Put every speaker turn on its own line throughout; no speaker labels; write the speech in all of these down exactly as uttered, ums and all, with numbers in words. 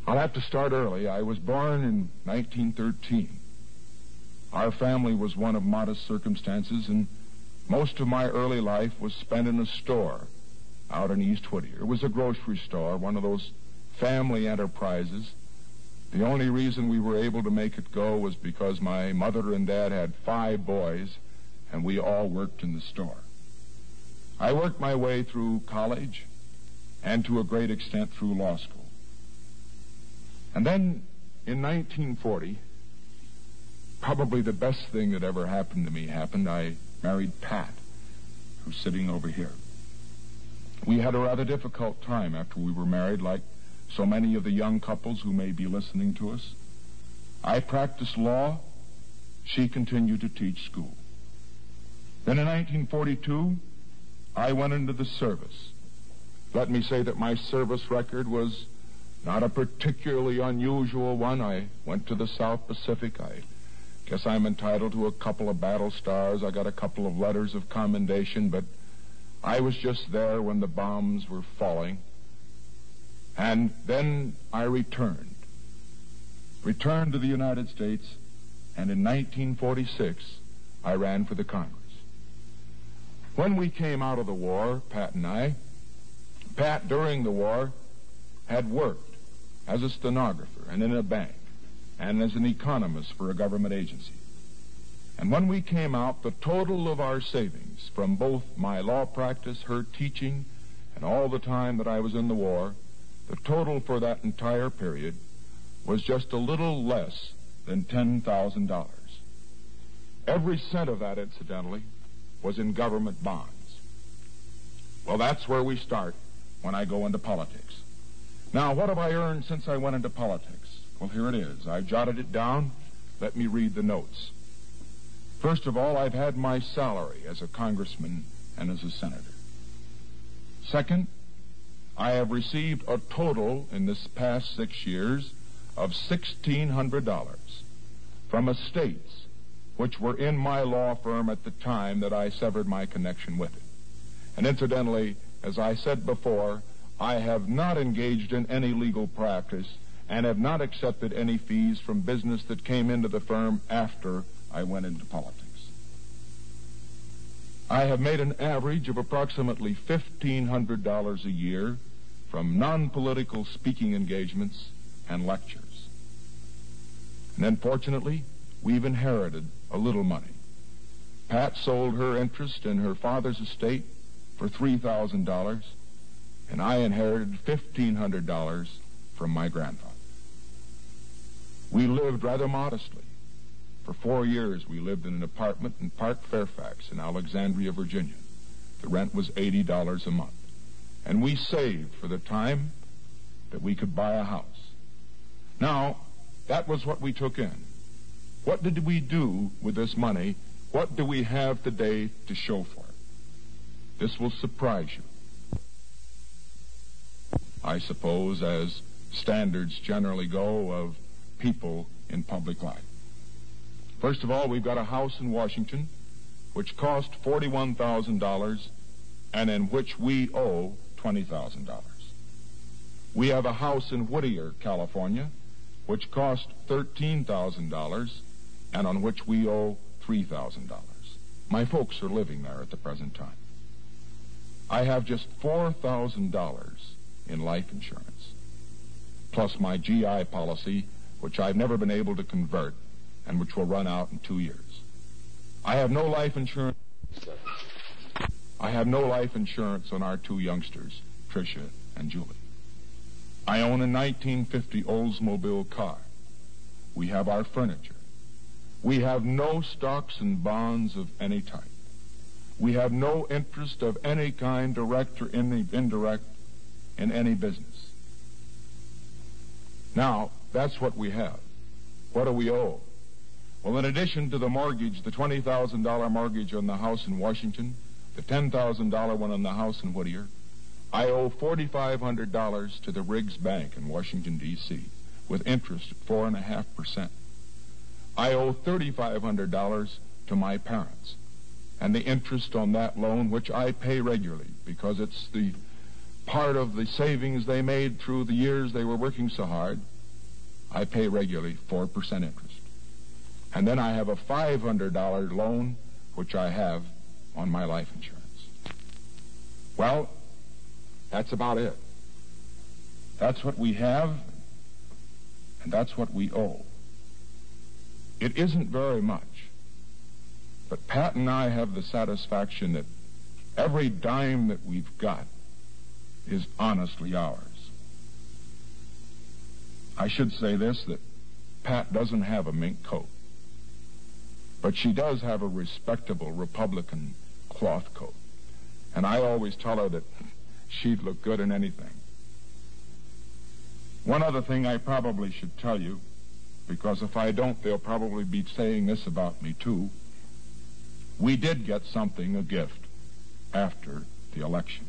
I'll have to start early. I was born in nineteen thirteen. Our family was one of modest circumstances, and most of my early life was spent in a store out in East Whittier. It was a grocery store, one of those family enterprises. The only reason we were able to make it go was because my mother and dad had five boys, and we all worked in the store. I worked my way through college and to a great extent through law school. And then in nineteen forty, probably the best thing that ever happened to me happened. I married Pat, who's sitting over here. We had a rather difficult time after we were married, like so many of the young couples who may be listening to us. I practiced law. She continued to teach school. Then in nineteen forty-two, I went into the service. Let me say that my service record was not a particularly unusual one. I went to the South Pacific. I guess I'm entitled to a couple of battle stars. I got a couple of letters of commendation, but I was just there when the bombs were falling. And then I returned. Returned to the United States, and in nineteen forty-six, I ran for the Congress. When we came out of the war, Pat and I, Pat, during the war, had worked as a stenographer and in a bank and as an economist for a government agency. And when we came out, the total of our savings from both my law practice, her teaching, and all the time that I was in the war, the total for that entire period was just a little less than ten thousand dollars. Every cent of that, incidentally, was in government bonds. Well, that's where we start when I go into politics. Now, what have I earned since I went into politics? Well, here it is. I've jotted it down. Let me read the notes. First of all, I've had my salary as a congressman and as a senator. Second, I have received a total in this past six years of sixteen hundred dollars from estates which were in my law firm at the time that I severed my connection with it. And incidentally, as I said before, I have not engaged in any legal practice and have not accepted any fees from business that came into the firm after I went into politics. I have made an average of approximately fifteen hundred dollars a year from non-political speaking engagements and lectures. And then, fortunately, we've inherited a little money. Pat sold her interest in her father's estate for three thousand dollars, and I inherited fifteen hundred dollars from my grandfather. We lived rather modestly. For four years, we lived in an apartment in Park Fairfax in Alexandria, Virginia. The rent was eighty dollars a month. And we saved for the time that we could buy a house. Now, that was what we took in. What did we do with this money? What do we have today to show for it? This will surprise you. I suppose, as standards generally go of people in public life. First of all, we've got a house in Washington which cost forty-one thousand dollars and in which we owe twenty thousand dollars. We have a house in Whittier, California, which cost thirteen thousand dollars and on which we owe three thousand dollars. My folks are living there at the present time. I have just four thousand dollars in life insurance, plus my G I policy, which I've never been able to convert and which will run out in two years. I have no life insurance. I have no life insurance on our two youngsters, Tricia and Julie. I own a nineteen fifty Oldsmobile car. We have our furniture. We have no stocks and bonds of any type. We have no interest of any kind, direct or indirect, in any business. Now, that's what we have. What do we owe? Well, in addition to the mortgage, the twenty thousand dollars mortgage on the house in Washington, the ten thousand dollars one on the house in Whittier, I owe four thousand five hundred dollars to the Riggs Bank in Washington, D C, with interest at four point five percent. I owe three thousand five hundred dollars to my parents, and the interest on that loan, which I pay regularly because it's the part of the savings they made through the years they were working so hard, I pay regularly four percent interest. And then I have a five hundred dollar loan, which I have on my life insurance. Well, that's about it. That's what we have, and that's what we owe. It isn't very much, but Pat and I have the satisfaction that every dime that we've got is honestly ours. I should say this, that Pat doesn't have a mink coat, but she does have a respectable Republican cloth coat. And I always tell her that she'd look good in anything. One other thing I probably should tell you, because if I don't, they'll probably be saying this about me too. We did get something, a gift, after the election.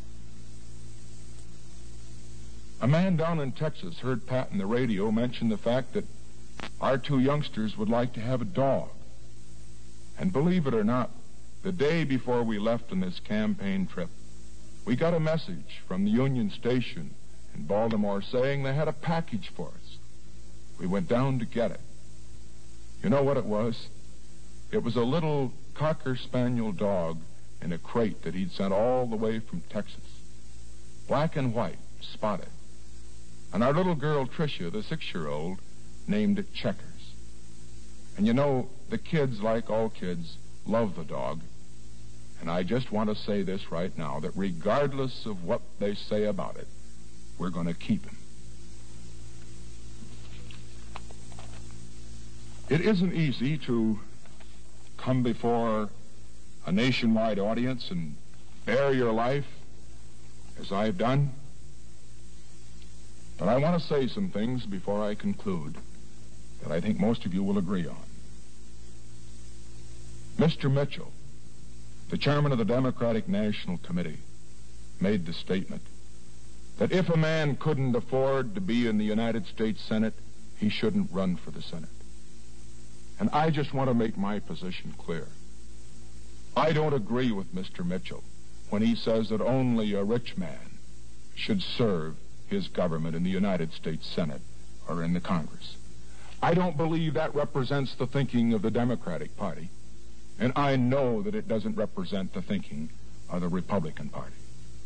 A man down in Texas heard Pat on the radio mention the fact that our two youngsters would like to have a dog. And believe it or not, the day before we left on this campaign trip, we got a message from the Union Station in Baltimore saying they had a package for us. We went down to get it. You know what it was? It was a little Cocker Spaniel dog in a crate that he'd sent all the way from Texas. Black and white, spotted. And our little girl, Tricia, the six-year-old, named it Checkers. And you know, the kids, like all kids, love the dog. And I just want to say this right now, that regardless of what they say about it, we're going to keep him. It isn't easy to come before a nationwide audience and bare your life, as I've done. But I want to say some things before I conclude that I think most of you will agree on. Mister Mitchell, the chairman of the Democratic National Committee, made the statement that if a man couldn't afford to be in the United States Senate, he shouldn't run for the Senate. And I just want to make my position clear. I don't agree with Mister Mitchell when he says that only a rich man should serve his government in the United States Senate or in the Congress. I don't believe that represents the thinking of the Democratic Party, and I know that it doesn't represent the thinking of the Republican Party.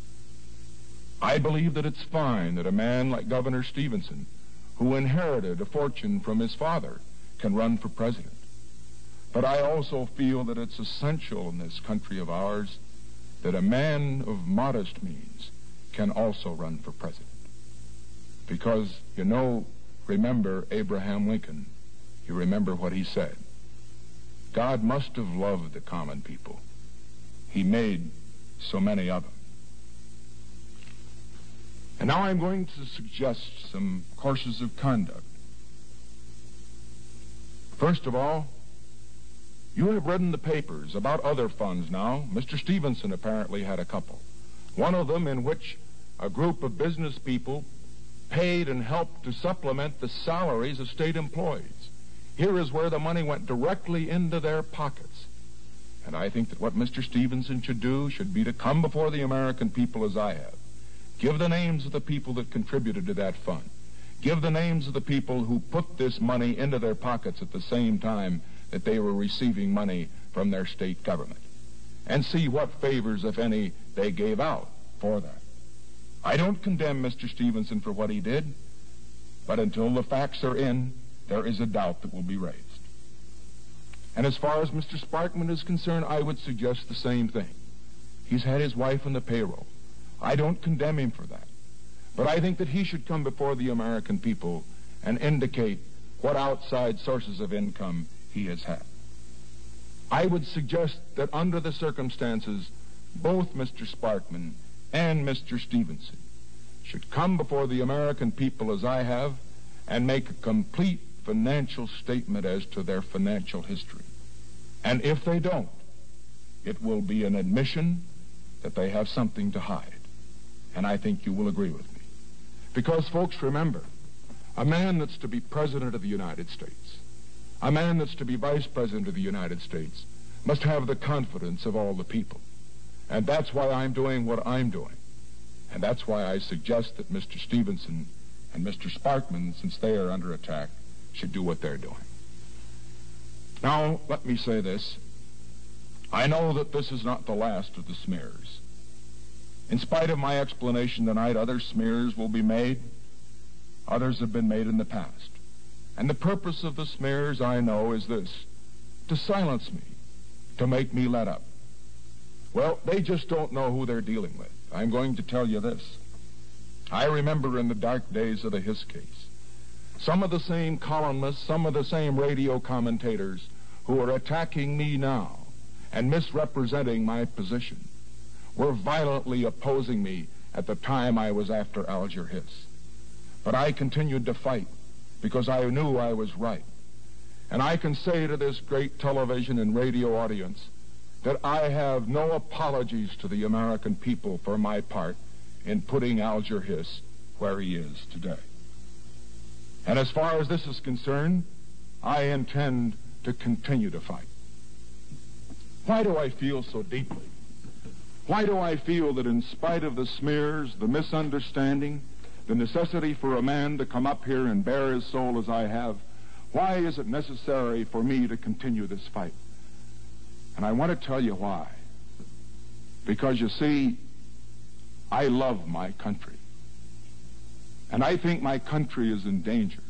I believe that it's fine that a man like Governor Stevenson, who inherited a fortune from his father, can run for president. But I also feel that it's essential in this country of ours that a man of modest means can also run for president. Because, you know, remember Abraham Lincoln. You remember what he said. God must have loved the common people. He made so many of them. And now I'm going to suggest some courses of conduct. First of all, you have read in the papers about other funds now. Mister Stevenson apparently had a couple. One of them in which a group of business people paid and helped to supplement the salaries of state employees. Here is where the money went directly into their pockets. And I think that what Mister Stevenson should do should be to come before the American people as I have. Give the names of the people that contributed to that fund. Give the names of the people who put this money into their pockets at the same time that they were receiving money from their state government. And see what favors, if any, they gave out for that. I don't condemn Mister Stevenson for what he did, but until the facts are in, there is a doubt that will be raised. And as far as Mister Sparkman is concerned, I would suggest the same thing. He's had his wife on the payroll. I don't condemn him for that. But I think that he should come before the American people and indicate what outside sources of income he has had. I would suggest that under the circumstances, both Mister Sparkman and Mister Stevenson should come before the American people as I have and make a complete financial statement as to their financial history. And if they don't, it will be an admission that they have something to hide. And I think you will agree with me. Because, folks, remember, a man that's to be President of the United States, a man that's to be Vice President of the United States, must have the confidence of all the people. And that's why I'm doing what I'm doing. And that's why I suggest that Mister Stevenson and Mister Sparkman, since they are under attack, should do what they're doing. Now, let me say this. I know that this is not the last of the smears. In spite of my explanation tonight, other smears will be made. Others have been made in the past. And the purpose of the smears, I know, is this: to silence me, to make me let up. Well, they just don't know who they're dealing with. I'm going to tell you this. I remember in the dark days of the Hiss case, some of the same columnists, some of the same radio commentators who are attacking me now and misrepresenting my position were violently opposing me at the time I was after Alger Hiss. But I continued to fight because I knew I was right. And I can say to this great television and radio audience that I have no apologies to the American people for my part in putting Alger Hiss where he is today. And as far as this is concerned, I intend to continue to fight. Why do I feel so deeply? Why do I feel that in spite of the smears, the misunderstanding, the necessity for a man to come up here and bare his soul as I have, why is it necessary for me to continue this fight? And I want to tell you why. Because, you see, I love my country. And I think my country is in danger.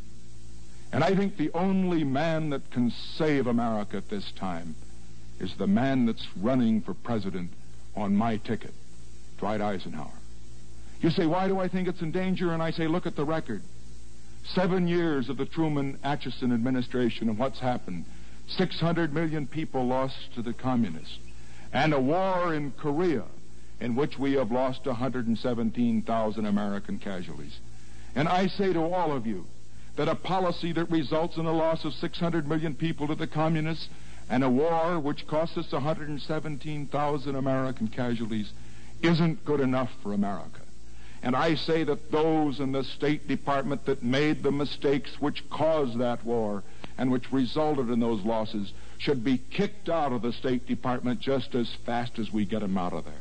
And I think the only man that can save America at this time is the man that's running for president on my ticket, Dwight Eisenhower. You say, why do I think it's in danger? And I say, look at the record. Seven years of the Truman-Atchison administration, and what's happened? six hundred million people lost to the communists. And a war in Korea in which we have lost one hundred seventeen thousand American casualties. And I say to all of you that a policy that results in the loss of six hundred million people to the communists and a war which costs us one hundred seventeen thousand American casualties isn't good enough for America. And I say that those in the State Department that made the mistakes which caused that war and which resulted in those losses should be kicked out of the State Department just as fast as we get them out of there.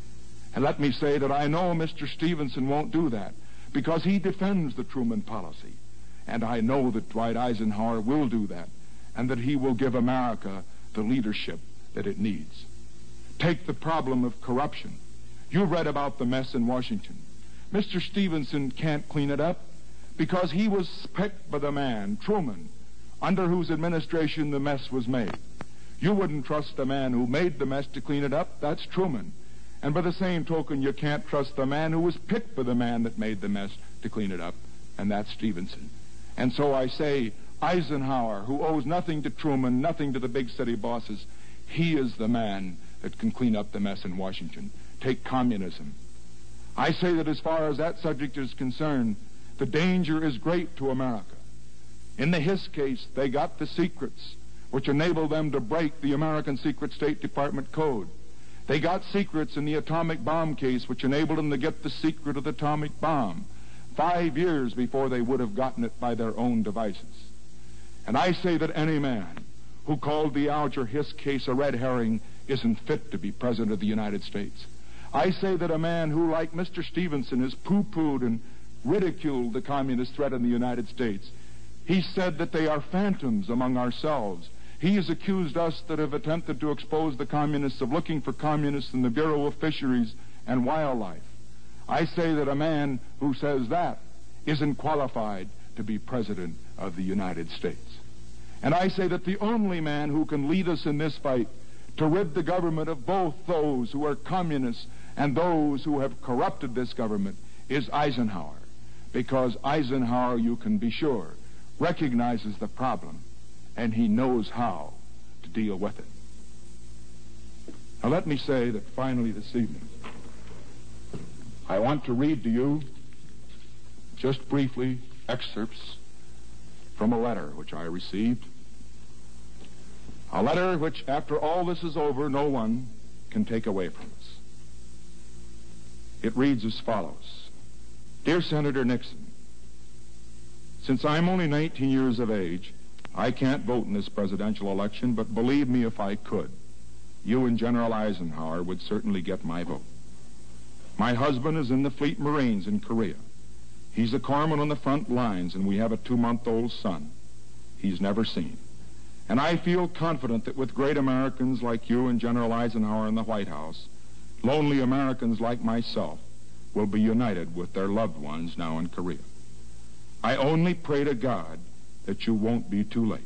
And let me say that I know Mister Stevenson won't do that because he defends the Truman policy. And I know that Dwight Eisenhower will do that and that he will give America the leadership that it needs. Take the problem of corruption. You read about the mess in Washington. Mister Stevenson can't clean it up because he was picked by the man, Truman, under whose administration the mess was made. You wouldn't trust the man who made the mess to clean it up. That's Truman. And by the same token, you can't trust the man who was picked by the man that made the mess to clean it up, and that's Stevenson. And so I say, Eisenhower, who owes nothing to Truman, nothing to the big city bosses, he is the man that can clean up the mess in Washington. Take communism. I say that as far as that subject is concerned, the danger is great to America. In the Hiss case, they got the secrets which enabled them to break the American Secret State Department code. They got secrets in the atomic bomb case which enabled them to get the secret of the atomic bomb five years before they would have gotten it by their own devices. And I say that any man who called the Alger Hiss case a red herring isn't fit to be President of the United States. I say that a man who, like Mister Stevenson, has poo-pooed and ridiculed the communist threat in the United States. He said that they are phantoms among ourselves. He has accused us that have attempted to expose the communists of looking for communists in the Bureau of Fisheries and Wildlife. I say that a man who says that isn't qualified to be President of the United States. And I say that the only man who can lead us in this fight to rid the government of both those who are communists and those who have corrupted this government is Eisenhower. Because Eisenhower, you can be sure, recognizes the problem and he knows how to deal with it. Now let me say that finally this evening, I want to read to you, just briefly, excerpts from a letter which I received. A letter which, after all this is over, no one can take away from us. It reads as follows. Dear Senator Nixon, since I'm only nineteen years of age, I can't vote in this presidential election, but believe me, if I could, you and General Eisenhower would certainly get my vote. My husband is in the Fleet Marines in Korea. He's a corpsman on the front lines, and we have a two-month-old son he's never seen. And I feel confident that with great Americans like you and General Eisenhower in the White House, lonely Americans like myself will be united with their loved ones now in Korea. I only pray to God that you won't be too late.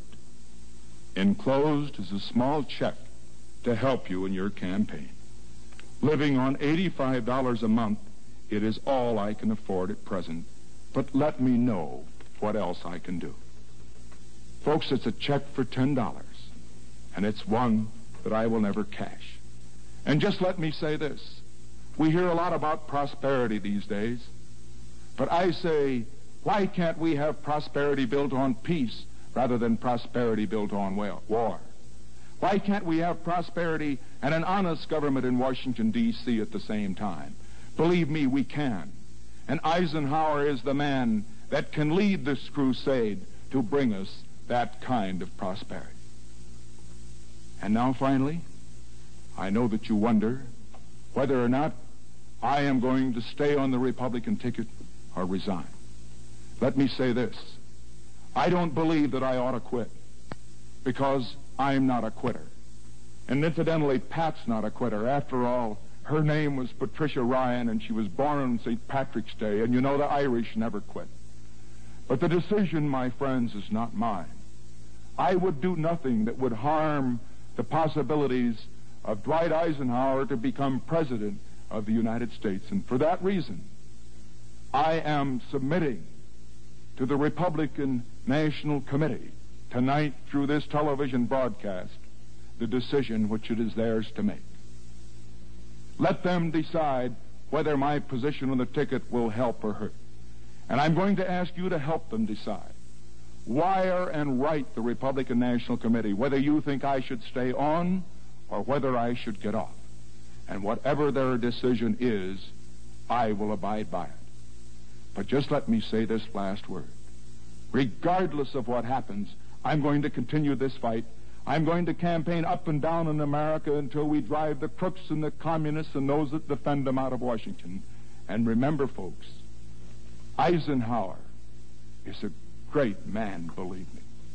Enclosed is a small check to help you in your campaign. Living on eighty-five dollars a month, it is all I can afford at present, but let me know what else I can do. Folks, it's a check for ten dollars, and it's one that I will never cash. And just let me say this. We hear a lot about prosperity these days, but I say, why can't we have prosperity built on peace rather than prosperity built on war? Why can't we have prosperity and an honest government in Washington, D C at the same time? Believe me, we can. And Eisenhower is the man that can lead this crusade to bring us that kind of prosperity. And now, finally, I know that you wonder whether or not I am going to stay on the Republican ticket or resign. Let me say this. I don't believe that I ought to quit, because I'm not a quitter. And incidentally, Pat's not a quitter. After all, her name was Patricia Ryan, and she was born on Saint Patrick's Day, and you know the Irish never quit. But the decision, my friends, is not mine. I would do nothing that would harm the possibilities of Dwight Eisenhower to become president of the United States. And for that reason, I am submitting to the Republican National Committee tonight through this television broadcast the decision which it is theirs to make. Let them decide whether my position on the ticket will help or hurt. And I'm going to ask you to help them decide. Wire and write the Republican National Committee whether you think I should stay on or whether I should get off. And whatever their decision is, I will abide by it. But just let me say this last word. Regardless of what happens, I'm going to continue this fight. I'm going to campaign up and down in America until we drive the crooks and the communists and those that defend them out of Washington. And remember, folks, Eisenhower is a great man, believe me.